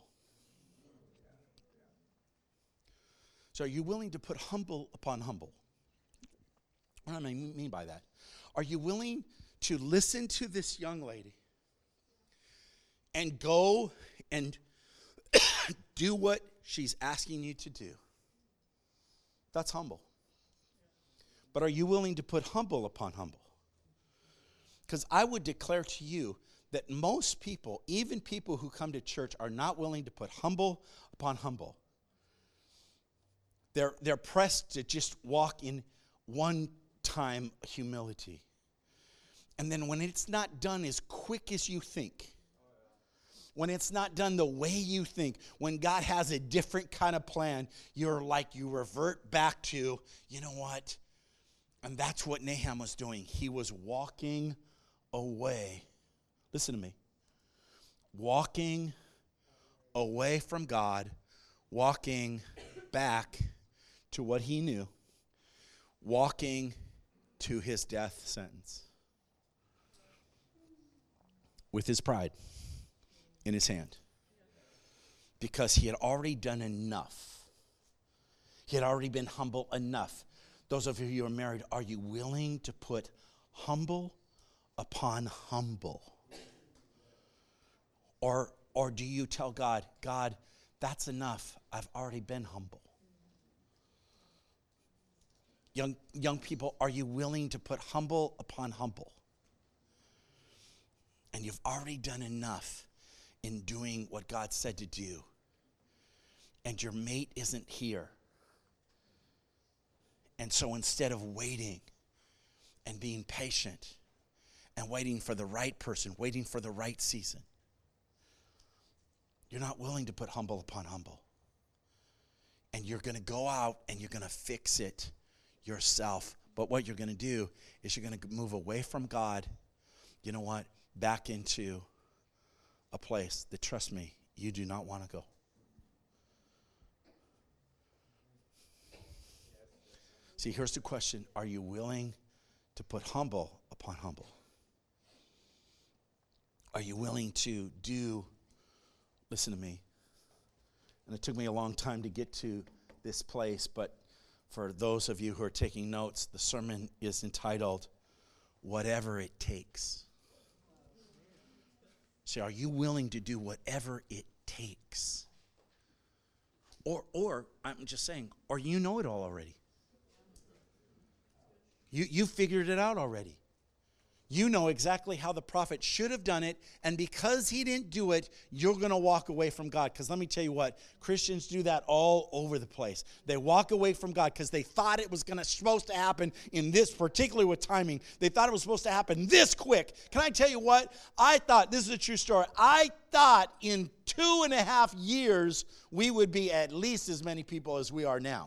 So are you willing to put humble upon humble? What do I mean by that? Are you willing to listen to this young lady and go and do what she's asking you to do? That's humble. But are you willing to put humble upon humble? Because I would declare to you that most people, even people who come to church, are not willing to put humble upon humble. They're pressed to just walk in one-time humility. And then when it's not done as quick as you think, when it's not done the way you think, when God has a different kind of plan, you revert back to, you know what? And that's what Nahum was doing. He was walking away. Listen to me. Walking away from God, walking back to what he knew, walking to his death sentence with his pride in his hand, because he had already done enough. He had already been humble enough. Those of you who are married, are you willing to put humble upon humble? Or do you tell God, God, that's enough. I've already been humble. Young people, are you willing to put humble upon humble? And you've already done enough in doing what God said to do. And your mate isn't here. And so instead of waiting and being patient and waiting for the right person, waiting for the right season, you're not willing to put humble upon humble. And you're going to go out and you're going to fix it yourself. But what you're going to do is you're going to move away from God, you know what, back into a place that, trust me, you do not want to go. See, here's the question. Are you willing to put humble upon humble? Are you willing to do, listen to me, and it took me a long time to get to this place, but for those of you who are taking notes, the sermon is entitled, Whatever It Takes. See, are you willing to do whatever it takes? Or I'm just saying, or you know it all already. You figured it out already. You know exactly how the prophet should have done it, and because he didn't do it, you're going to walk away from God. Because let me tell you what, Christians do that all over the place. They walk away from God because they thought it was supposed to happen in this, particularly with timing. They thought it was supposed to happen this quick. Can I tell you what? I thought, this is a true story, I thought in 2.5 years we would be at least as many people as we are now.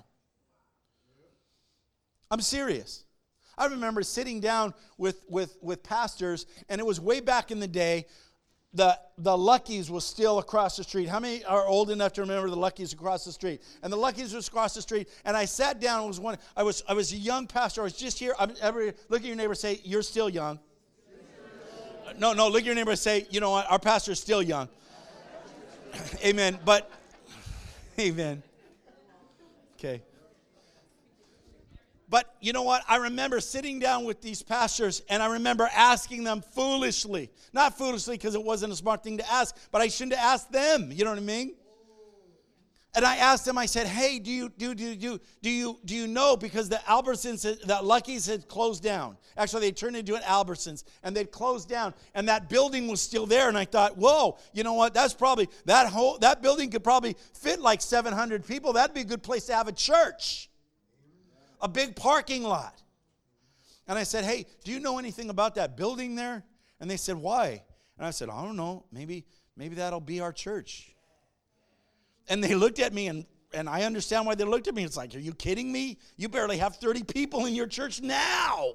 I'm serious. I remember sitting down with pastors, and it was way back in the day. The Lucky's was still across the street. How many are old enough to remember the Lucky's across the street? And the Lucky's was across the street, and I sat down. I was a young pastor. I was just here. Look at your neighbor and say, you're still young. No, look at your neighbor and say, you know what, our pastor's still young. Amen. But, amen. Okay. But you know what? I remember sitting down with these pastors, and I remember asking them foolishly. Not foolishly because it wasn't a smart thing to ask, but I shouldn't have asked them. You know what I mean? And I asked him, I said, hey, do you know, because the Albertsons, the Lucky's had closed down. Actually, they turned into an Albertsons, and they'd closed down, and that building was still there. And I thought, whoa, you know what? That's probably, that building could probably fit like 700 people. That'd be a good place to have a church. A big parking lot. And I said, hey, do you know anything about that building there? And they said, why? And I said, I don't know. Maybe that'll be our church. And they looked at me, and I understand why they looked at me. It's like, are you kidding me? You barely have 30 people in your church now.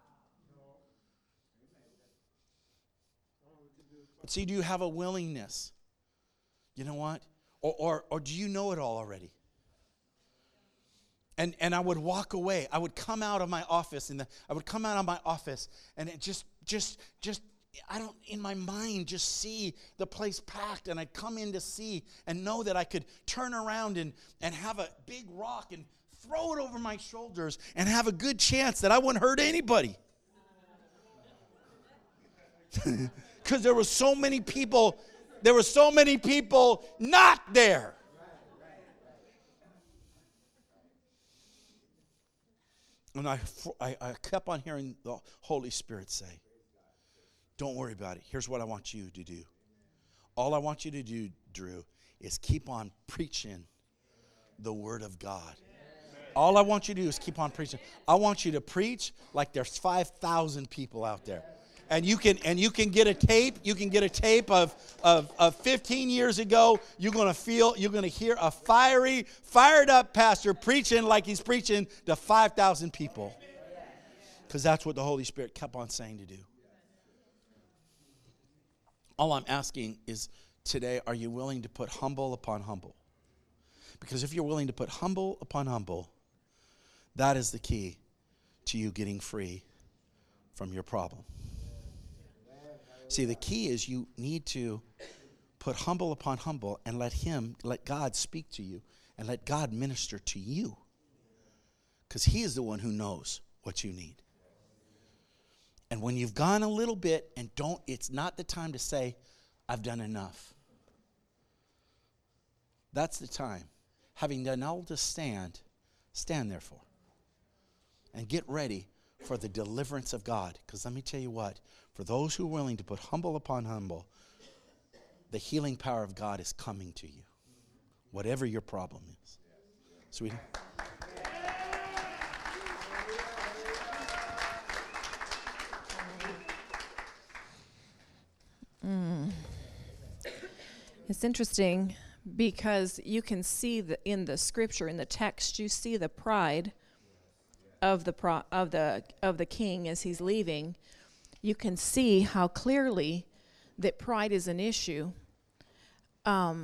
But see, do you have a willingness? You know what? Or do you know it all already? And I would walk away. I would come out of my office, and it just I don't, in my mind, just see the place packed, and I'd come in to see and know that I could turn around and have a big rock and throw it over my shoulders and have a good chance that I wouldn't hurt anybody. Because there were so many people not there. And I kept on hearing the Holy Spirit say, don't worry about it. Here's what I want you to do. All I want you to do, Drew, is keep on preaching the Word of God. All I want you to do is keep on preaching. I want you to preach like there's 5,000 people out there. And you can get a tape. You can get a tape of 15 years ago. You're going to hear a fired up pastor preaching like he's preaching to 5,000 people. Because that's what the Holy Spirit kept on saying to do. All I'm asking is today, are you willing to put humble upon humble? Because if you're willing to put humble upon humble, that is the key to you getting free from your problem. See, the key is you need to put humble upon humble and let God speak to you and let God minister to you. Because He is the one who knows what you need. And when you've gone a little bit and it's not the time to say, I've done enough. That's the time. Having done all to stand therefore. And get ready for the deliverance of God. Because let me tell you what, for those who are willing to put humble upon humble, the healing power of God is coming to you. Whatever your problem is. Sweetie? It's interesting because you can see in the scripture, in the text, you see the pride of the king as he's leaving. You can see how clearly that pride is an issue. But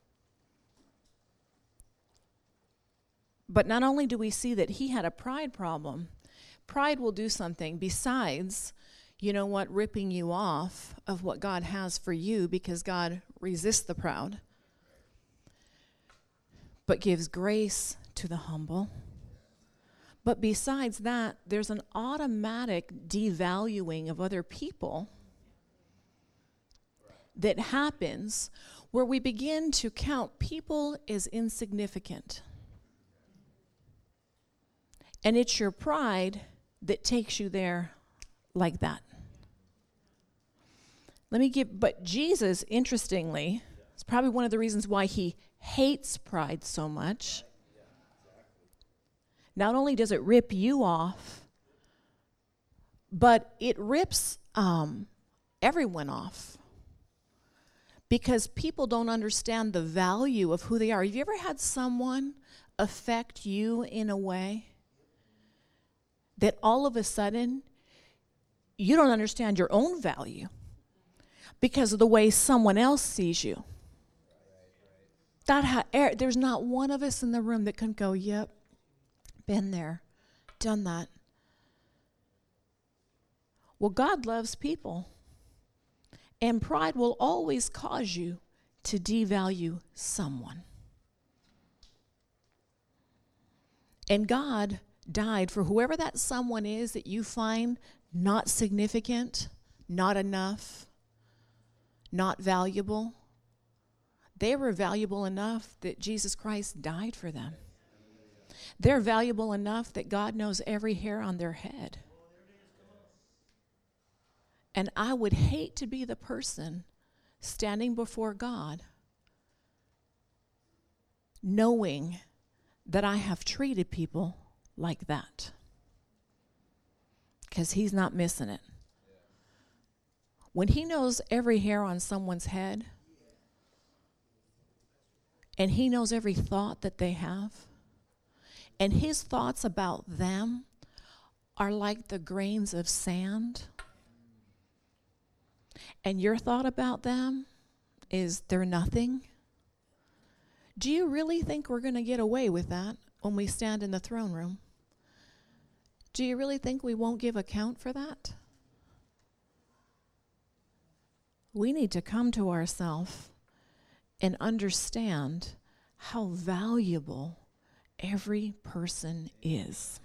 not only do we see that he had a pride problem, pride will do something besides, you know what, ripping you off of what God has for you, because God resists the proud, but gives grace to the humble. But besides that, there's an automatic devaluing of other people that happens where we begin to count people as insignificant. And it's your pride that takes you there like that. But Jesus, interestingly, is probably one of the reasons why he hates pride so much. Not only does it rip you off, but it rips everyone off. Because people don't understand the value of who they are. Have you ever had someone affect you in a way that all of a sudden you don't understand your own value because of the way someone else sees you? There's not one of us in the room that can go, yep, been there, done that. Well, God loves people. And pride will always cause you to devalue someone. And God died for whoever that someone is that you find not significant, not enough, not valuable. They were valuable enough that Jesus Christ died for them. They're valuable enough that God knows every hair on their head. And I would hate to be the person standing before God knowing that I have treated people like that. Because he's not missing it. When he knows every hair on someone's head, and he knows every thought that they have, and his thoughts about them are like the grains of sand, and your thought about them is they're nothing, do you really think we're going to get away with that when we stand in the throne room? Do you really think we won't give account for that? We need to come to ourselves and understand how valuable every person is.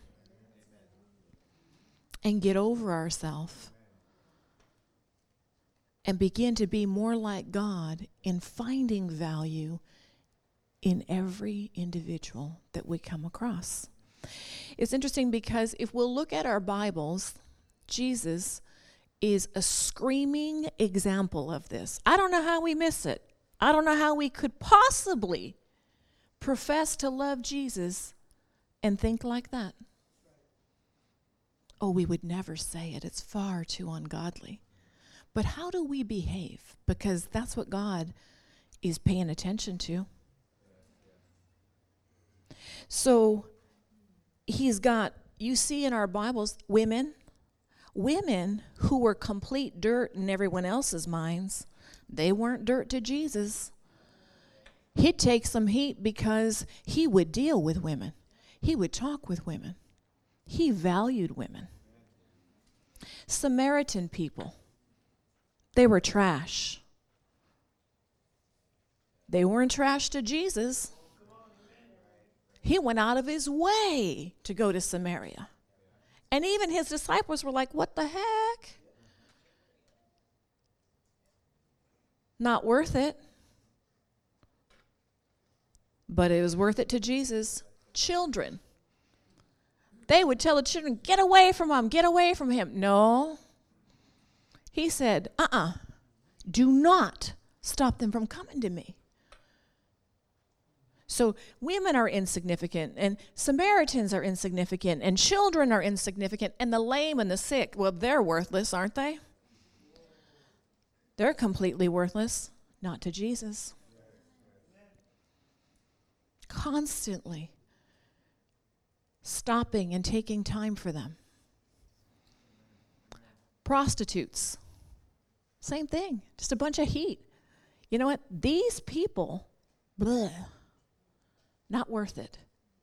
And get over ourselves and begin to be more like God in finding value in every individual that we come across. It's interesting because if we'll look at our Bibles, Jesus is a screaming example of this. I don't know how we miss it. I don't know how we could possibly profess to love Jesus and think like that. Oh, we would never say it. It's far too ungodly. But how do we behave? Because that's what God is paying attention to. So he's got, you see in our Bibles, women who were complete dirt in everyone else's minds. They weren't dirt to Jesus. He'd take some heat because he would deal with women. He would talk with women. He valued women. Samaritan people, they were trash. They weren't trash to Jesus. He went out of his way to go to Samaria. And even his disciples were like, what the heck? Not worth it. But it was worth it to Jesus. Children. They would tell the children, get away from him, get away from him. No. He said, do not stop them from coming to me. So women are insignificant, and Samaritans are insignificant, and children are insignificant, and the lame and the sick, well, they're worthless, aren't they? They're completely worthless, not to Jesus. Constantly stopping and taking time for them. Prostitutes, same thing, just a bunch of heat. You know what? These people, bleh, not worth it.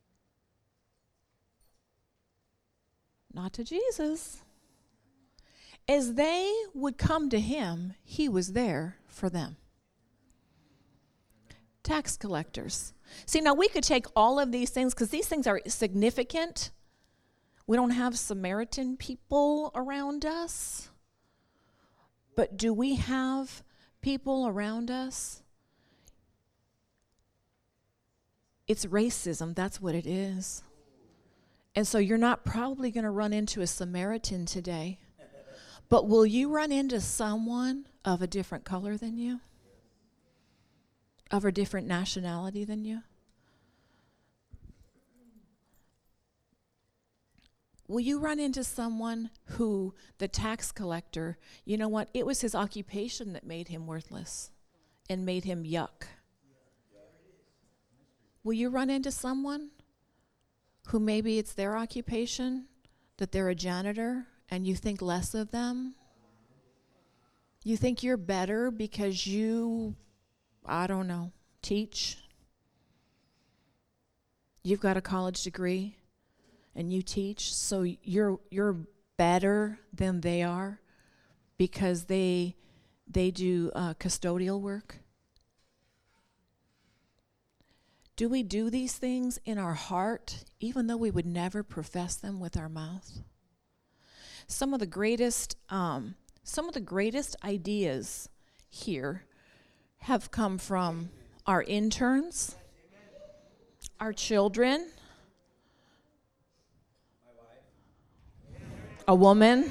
Not to Jesus. As they would come to him, he was there for them. Tax collectors. See, now we could take all of these things because these things are significant. We don't have Samaritan people around us. But do we have people around us? It's racism, that's what it is. And so you're not probably going to run into a Samaritan today. But will you run into someone of a different color than you? Of a different nationality than you? Will you run into someone who, the tax collector, you know what? It was his occupation that made him worthless and made him yuck. Will you run into someone who maybe it's their occupation, that they're a janitor, and you think less of them? You think you're better because you, I don't know, teach? You've got a college degree and you teach, so you're better than they are because they do custodial work? Do we do these things in our heart, even though we would never profess them with our mouth? Some of the greatest ideas here have come from our interns, our children, a woman.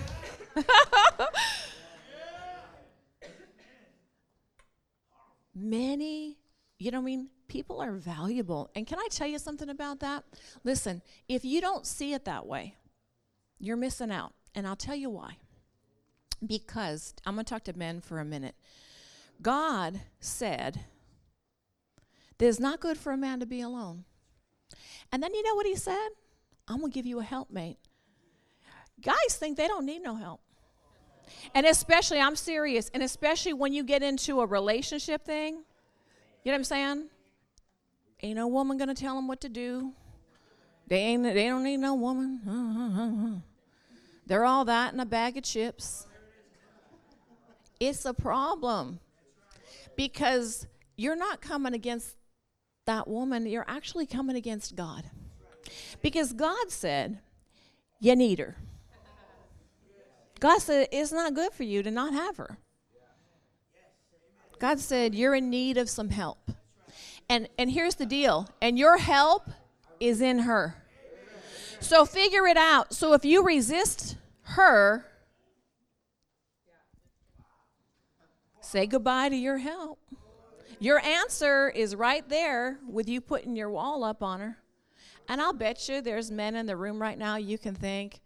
Many, you know what I mean? People are valuable. And can I tell you something about that? Listen, if you don't see it that way, you're missing out. And I'll tell you why. Because, I'm going to talk to men for a minute. God said that it's not good for a man to be alone. And then you know what he said? I'm going to give you a helpmate. Guys think they don't need no help. And especially, I'm serious, and especially when you get into a relationship thing, you know what I'm saying? Ain't no woman going to tell them what to do. They don't need no woman. They're all that in a bag of chips. It's a problem because you're not coming against that woman. You're actually coming against God. Because God said, you need her. God said, it's not good for you to not have her. God said, you're in need of some help. And here's the deal. And your help is in her. So figure it out. So if you resist her, say goodbye to your help. Your answer is right there with you putting your wall up on her. And I'll bet you there's men in the room right now you can think,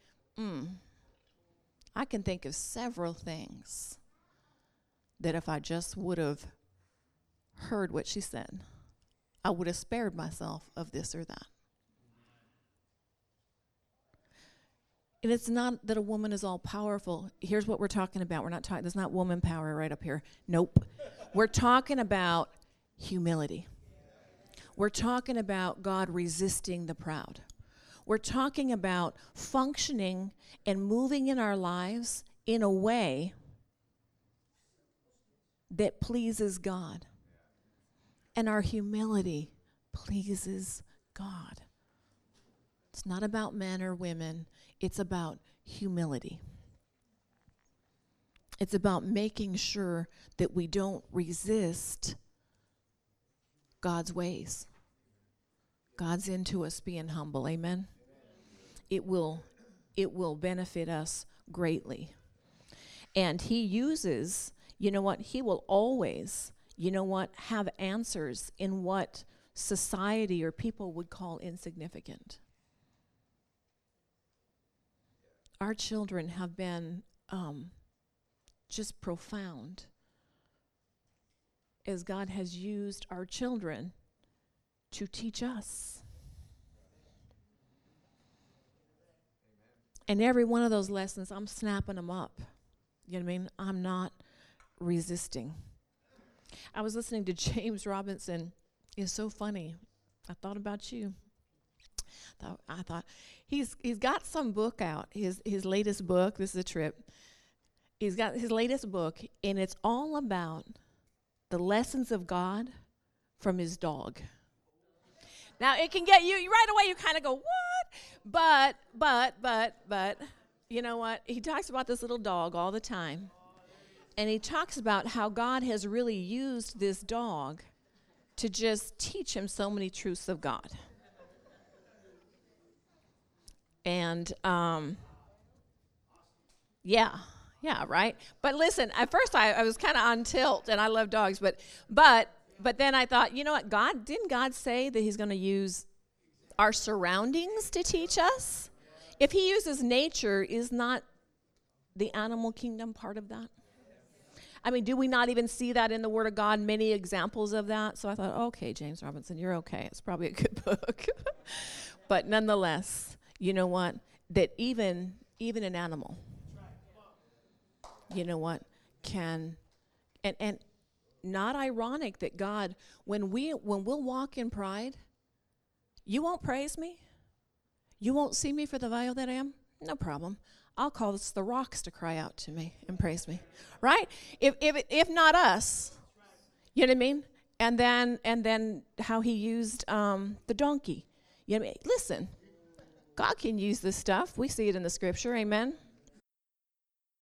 I can think of several things that if I just would have heard what she said, I would have spared myself of this or that. And it's not that a woman is all powerful. Here's what we're talking about. We're not talking, there's not woman power right up here. Nope. We're talking about humility. We're talking about God resisting the proud. We're talking about functioning and moving in our lives in a way that pleases God. And our humility pleases God. It's not about men or women. It's about humility. It's about making sure that we don't resist God's ways. God's into us being humble. Amen? It will benefit us greatly. And he uses, you know what, he will always, you know what, have answers in what society or people would call insignificant. Our children have been just profound as God has used our children to teach us. And every one of those lessons, I'm snapping them up. You know what I mean? I'm not resisting. I was listening to James Robinson. It's so funny. I thought about you. I thought he's got some book out. His latest book. This is a trip. He's got his latest book, and it's all about the lessons of God from his dog. Now it can get you right away. You kind of go, what? But, you know what? He talks about this little dog all the time, and he talks about how God has really used this dog to just teach him so many truths of God. And, yeah, right? But listen, at first I was kind of on tilt, and I love dogs, but then I thought, you know what? Didn't God say that he's going to use our surroundings to teach us? If he uses nature, is not the animal kingdom part of that? I mean, do we not even see that in the Word of God, many examples of that? So I thought, okay, James Robinson, you're okay. It's probably a good book. But nonetheless, you know what? That even an animal, you know what, can, and not ironic that God, when we'll walk in pride, you won't praise me? You won't see me for the value that I am? No problem. I'll call this the rocks to cry out to me and praise me, right? If not us, you know what I mean? And then how he used the donkey. You know what I mean? Listen, God can use this stuff. We see it in the scripture, amen?